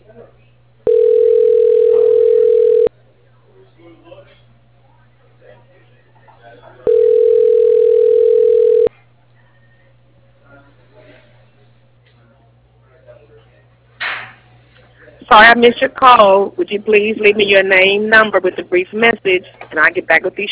Sorry I missed your call. Would you please leave me your name, number with a brief message, and I'll get back with you